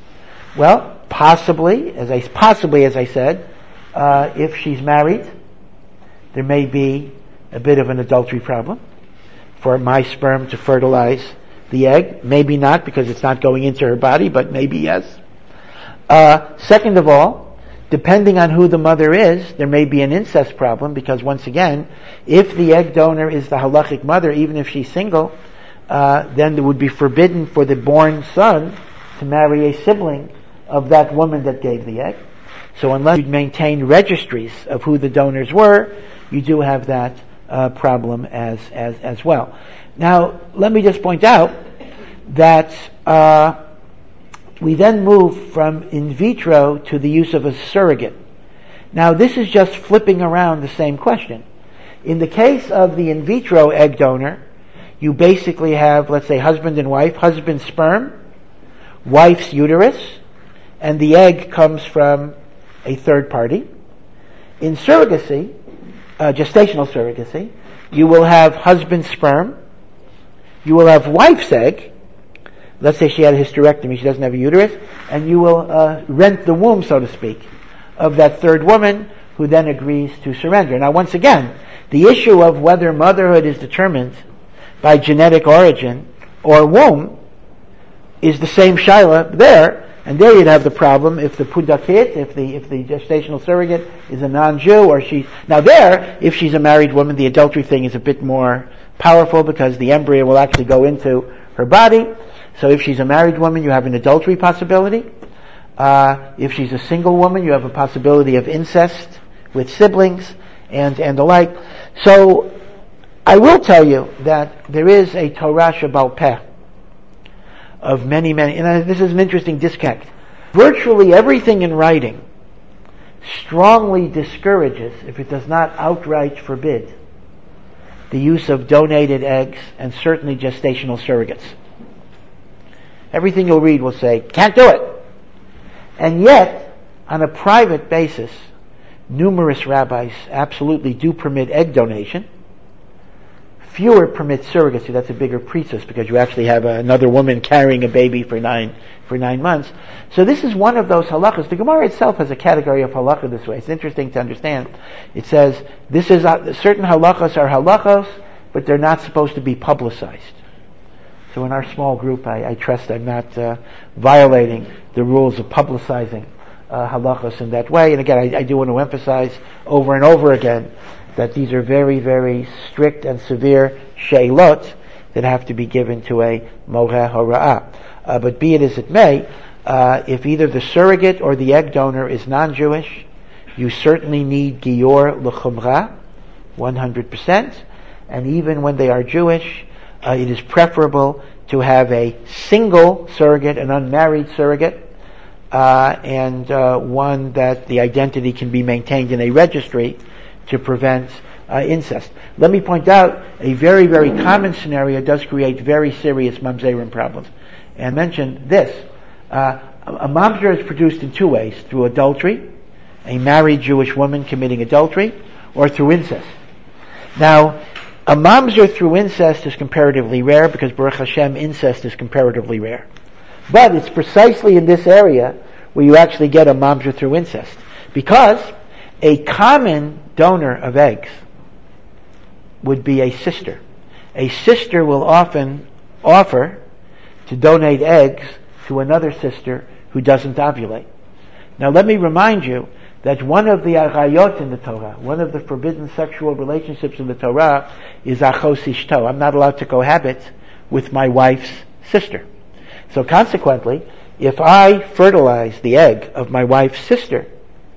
Well, possibly, as I possibly as I said, uh, if she's married, there may be a bit of an adultery problem for my sperm to fertilize the egg. Maybe not, because it's not going into her body, but maybe yes. Uh, second of all, depending on who the mother is, there may be an incest problem, because once again, if the egg donor is the halachic mother, even if she's single, uh, then it would be forbidden for the born son to marry a sibling of that woman that gave the egg. So unless you maintain registries of who the donors were, you do have that uh, problem as, as, as well. Now, let me just point out that uh, we then move from in vitro to the use of a surrogate. Now, this is just flipping around the same question. In the case of the in vitro egg donor, you basically have, let's say, husband and wife, husband's sperm, wife's uterus, and the egg comes from a third party. In surrogacy, uh, gestational surrogacy, you will have husband's sperm, you will have wife's egg. Let's say she had a hysterectomy, she doesn't have a uterus, and you will uh, rent the womb, so to speak, of that third woman, who then agrees to surrender. Now, once again, the issue of whether motherhood is determined by genetic origin or womb is the same shaila there, and there you'd have the problem if the pudakit, if the if the gestational surrogate is a non-Jew, or she. Now there, if she's a married woman, the adultery thing is a bit more powerful, because the embryo will actually go into her body. So if she's a married woman, you have an adultery possibility. Uh, if she's a single woman, you have a possibility of incest with siblings and, and the like. So I will tell you that there is a Torah Sheba'al Peh of many, many, and this is an interesting disconnect. Virtually everything in writing strongly discourages, if it does not outright forbid, the use of donated eggs and certainly gestational surrogates. Everything you'll read will say, can't do it. And yet, on a private basis, numerous rabbis absolutely do permit egg donation fewer permit surrogacy. That's a bigger priestess because you actually have another woman carrying a baby for nine for nine months. So this is one of those halachas. The Gemara itself has a category of halacha this way. It's interesting to understand. It says this is uh, certain halachas are halachos, but they're not supposed to be publicized. So in our small group, I, I trust I'm not uh, violating the rules of publicizing uh, halachos in that way. And again, I, I do want to emphasize over and over again that these are very, very strict and severe sheilot that have to be given to a moreh hora'ah. Uh, but be it as it may, uh, if either the surrogate or the egg donor is non-Jewish, you certainly need gior l'chumra, one hundred percent. And even when they are Jewish, uh, it is preferable to have a single surrogate, an unmarried surrogate, uh, and uh, one that the identity can be maintained in a registry to prevent uh, incest. Let me point out a very, very common scenario does create very serious mamzerim problems. And mention this. Uh, a mamzer is produced in two ways. Through adultery, a married Jewish woman committing adultery, or through incest. Now, a mamzer through incest is comparatively rare because Baruch Hashem, incest is comparatively rare. But it's precisely in this area where you actually get a mamzer through incest. Because a common donor of eggs would be a sister. A sister will often offer to donate eggs to another sister who doesn't ovulate. Now let me remind you that one of the arayot in the Torah, one of the forbidden sexual relationships in the Torah is achos ishto. I'm not allowed to cohabit with my wife's sister. So consequently, if I fertilize the egg of my wife's sister,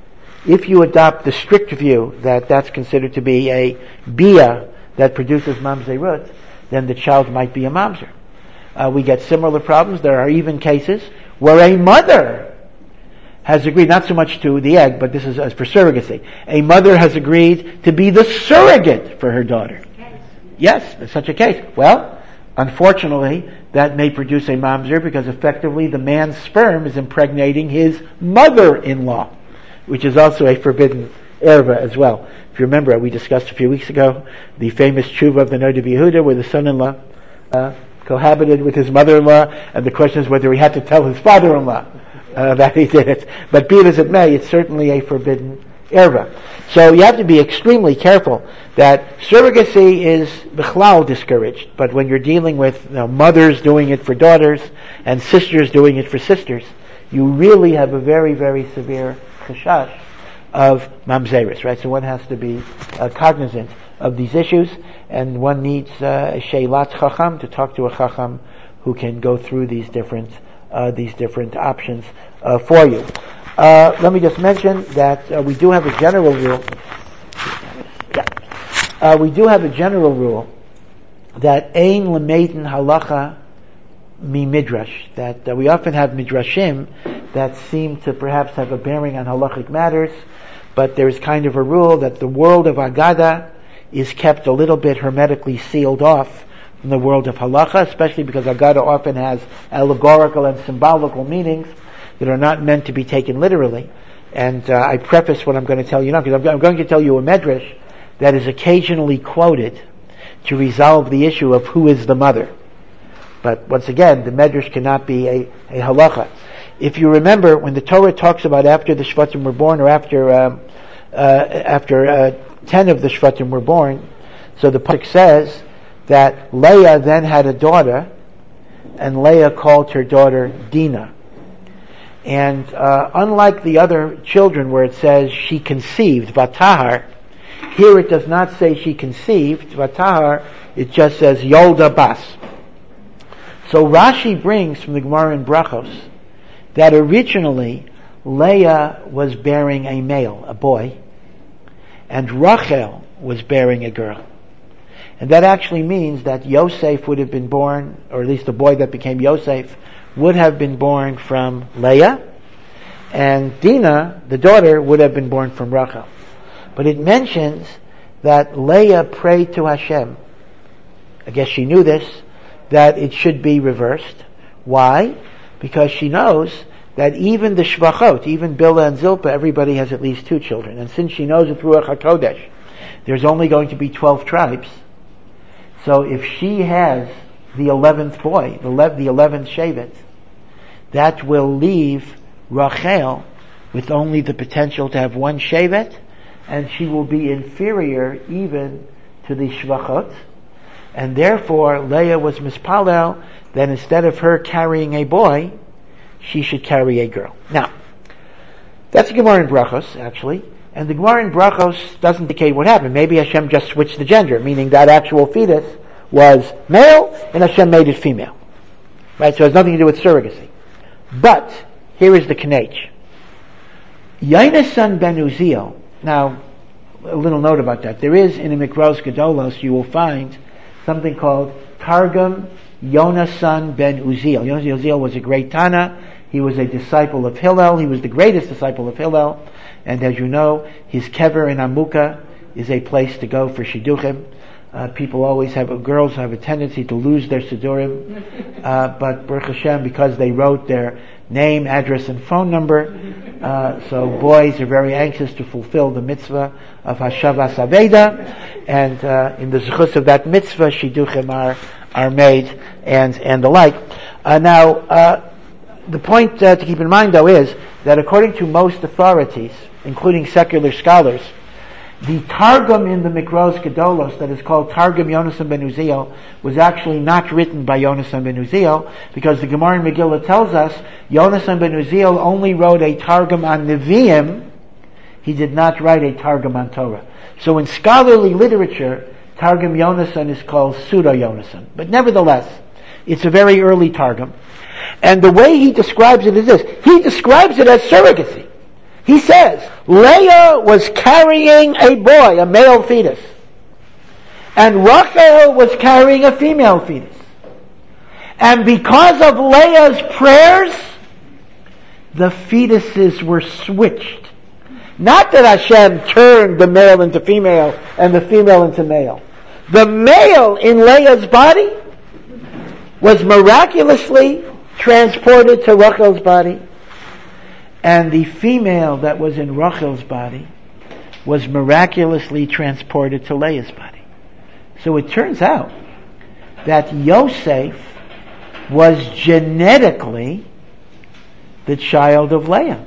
if you adopt the strict view that that's considered to be a bia that produces mamzerut, then the child might be a mamzer. Uh, we get similar problems. There are even cases where a mother has agreed, not so much to the egg, but this is as for surrogacy. A mother has agreed to be the surrogate for her daughter. Yes, there's such a case. Well, unfortunately, that may produce a mamzer because effectively the man's sperm is impregnating his mother-in-law, which is also a forbidden erva as well. If you remember, we discussed a few weeks ago the famous tshuva of the Noda B'Yehuda where the son-in-law uh, cohabited with his mother-in-law, and the question is whether he had to tell his father-in-law uh, that he did it. But be it as it may, it's certainly a forbidden erva. So you have to be extremely careful that surrogacy is bichlal discouraged, but when you're dealing with you know, mothers doing it for daughters and sisters doing it for sisters, you really have a very, very severe chashash of mamzeris, right? So one has to be uh, cognizant of these issues, and one needs uh, a sheilat chacham to talk to a chacham who can go through these different uh, these different options uh, for you. Uh, let me just mention that uh, we do have a general rule. Yeah. Uh, we do have a general rule that ein lemeiden halacha mi midrash. That uh, we often have midrashim that seem to perhaps have a bearing on halachic matters, but there is kind of a rule that the world of Agada is kept a little bit hermetically sealed off from the world of halacha, especially because Agada often has allegorical and symbolical meanings that are not meant to be taken literally. And uh, I preface what I'm going to tell you now, because I'm, I'm going to tell you a medrash that is occasionally quoted to resolve the issue of who is the mother. But once again, the medrash cannot be a, a halacha. If you remember, when the Torah talks about after the Shvatim were born, or after um, uh, after uh, ten of the Shvatim were born, so the pasuk says that Leah then had a daughter, and Leah called her daughter Dinah. And uh, unlike the other children where it says she conceived, Vatahar, here it does not say she conceived, Vatahar, it just says Yolda Bas. So Rashi brings from the Gemara in Brachos that originally Leah was bearing a male, a boy, and Rachel was bearing a girl. And that actually means that Yosef would have been born, or at least the boy that became Yosef, would have been born from Leah, and Dinah, the daughter, would have been born from Rachel. But it mentions that Leah prayed to Hashem. I guess she knew this, that it should be reversed. Why? Because she knows that even the Shvachot, even Bilhah and Zilpah, everybody has at least two children. And since she knows it through Ruach HaKodesh, there's only going to be twelve tribes, So if she has the eleventh boy, the le- the eleventh Shevet, that will leave Rachel with only the potential to have one Shevet, and she will be inferior even to the Shvachot, and therefore Leah was mispalel that instead of her carrying a boy, she should carry a girl. Now, that's the Gemara in Brachos, actually, and the Gemara in Brachos doesn't indicate what happened. Maybe Hashem just switched the gender, meaning that actual fetus was male, and Hashem made it female. Right, so it has nothing to do with surrogacy. But, here is the Knech. Yonasan ben Uziel, now, a little note about that. There is, in the Mikros Gedolos, you will find something called Targum Yonasan ben Uziel. Yonasan ben Uziel was a great Tana. He was a disciple of Hillel. He was the greatest disciple of Hillel. And as you know, his kever in Amuka is a place to go for shidduchim. Uh, people always have, girls have a tendency to lose their siddurim. Uh, but Baruch Hashem, because they wrote their name, address, and phone number, uh, so boys are very anxious to fulfill the mitzvah of Hashavas Aveda, and uh, in the zechus of that mitzvah, shidduchim are, are made, and, and the like. Uh, now, uh, the point uh, to keep in mind, though, is that according to most authorities, including secular scholars, the Targum in the Mikros Gedolos that is called Targum Yonasan ben Uziel was actually not written by Yonasan ben Uziel, because the Gemara in Megillah tells us Yonasan ben Uziel only wrote a Targum on Nevi'im. He did not write a Targum on Torah. So in scholarly literature, Targum Yonasan is called Pseudo Yonasan. But nevertheless, it's a very early Targum. And the way he describes it is this. He describes it as surrogacy. He says, Leah was carrying a boy, a male fetus. And Rachel was carrying a female fetus. And because of Leah's prayers, the fetuses were switched. Not that Hashem turned the male into female and the female into male. The male in Leah's body was miraculously transported to Rachel's body, and the female that was in Rachel's body was miraculously transported to Leah's body. So it turns out that Yosef was genetically the child of Leah,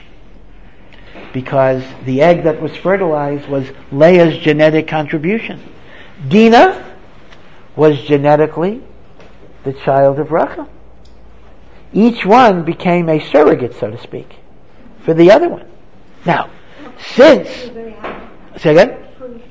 because the egg that was fertilized was Leah's genetic contribution. Dinah was genetically the child of Rachel. Each one became a surrogate, so to speak, for the other one. Now, since... Say again?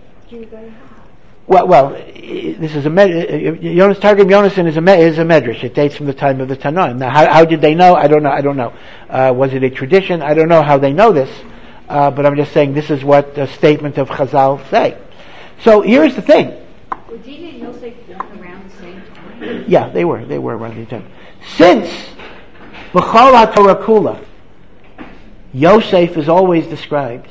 Well, well, this is a... Jonas Targum Yonasan is a, is a medrash. It dates from the time of the Tanoim. Now, how, how did they know? I don't know. I don't know. Uh, was it a tradition? I don't know how they know this. Uh, but I'm just saying this is what the statement of Chazal say. So, here's the thing. Were Dinah and Yosef born around the same time? Yeah, they were. They were around the same time. Since B'chol HaTorah Kula, Yosef is always described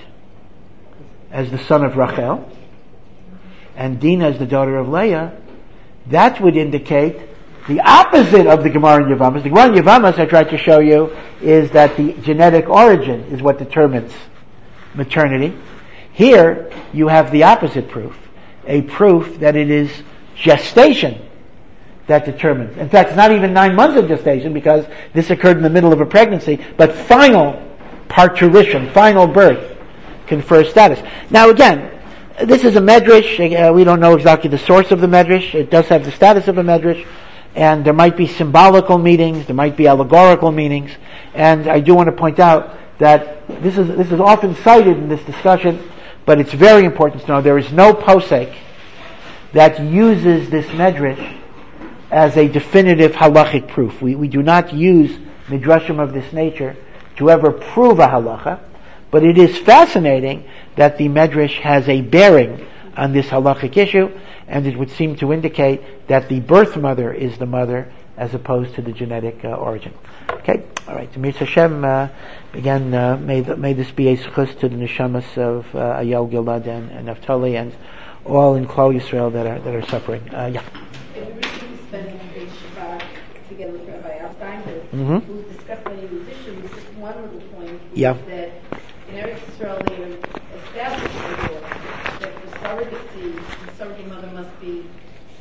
as the son of Rachel, and Dinah as the daughter of Leah, that would indicate the opposite of the Gemara in Yevamos. The Gemara in Yevamos, I tried to show you, is that the genetic origin is what determines maternity. Here, you have the opposite proof, a proof that it is gestation that determines. In fact, it's not even nine months of gestation, because this occurred in the middle of a pregnancy, but final parturition, final birth, confers status. Now again, this is a medrash. Uh, we don't know exactly the source of the medrash. It does have the status of a medrash, and there might be symbolical meanings, there might be allegorical meanings, and I do want to point out that this is this is often cited in this discussion, but it's very important to know there is no posek that uses this medrash as a definitive halachic proof. We we do not use midrashim of this nature to ever prove a halacha, but it is fascinating that the medrash has a bearing on this halachic issue, and it would seem to indicate that the birth mother is the mother as opposed to the genetic uh, origin. Okay, all right. Mir Hashem, uh, again, uh, may the, may this be a zechus to the neshamas of uh, Ayal, Gilad, and, and Naphtali, and all in Klal Yisrael that are that are suffering. Uh, yeah. Spending a Shabbat together with Rabbi Alstein, Mm-hmm. who discussed many of these issues. Just one little point is Yeah. that in Eretz Yisrael they have established the law that for surrogacy, the surrogate mother must be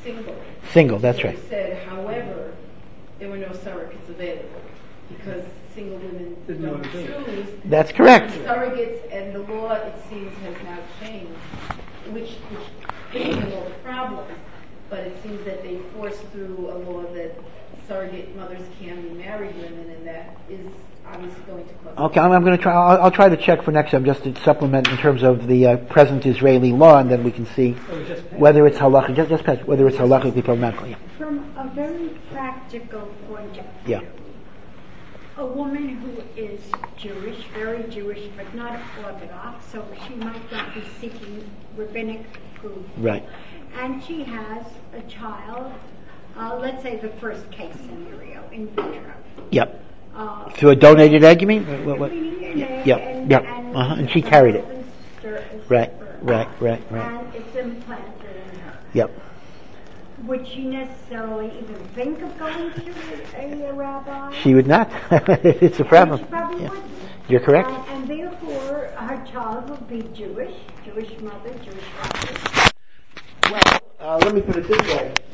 single. Single, that's So right. They said, however, there were no surrogates available because single women Didn't don't want to do it. choose. That's correct. Surrogates, and the law, it seems, has now changed, which which brings all the problems. But it seems that they forced through a law that surrogate mothers can be married women, and that is obviously going to cause. Okay, I'm, I'm going to try. I'll, I'll try to check for next time, just to supplement in terms of the uh, present Israeli law, and then we can see Oh, we just passed. whether it's halachic. Just, just pass, whether it's halachically problematical. Yeah. From a very practical point of view, Yeah. a woman who is Jewish, very Jewish, but not Orthodox, so she might not be seeking rabbinic approval. Right. And she has a child, uh, let's say the first case scenario, in vitro. Yep. Uh, Through a donated egg, you mean? What, what? Yeah, Yep. and, Yep. and Uh-huh. And she the carried it. husband's sister is Right. her. Right. Right. Right. And it's implanted in her. Yep. Would she necessarily even think of going to a, a rabbi? She would not. It's a problem. She probably Yeah. wouldn't. You're correct. And, and therefore, her child would be Jewish, Jewish mother, Jewish father. Well, uh, let me put it this way.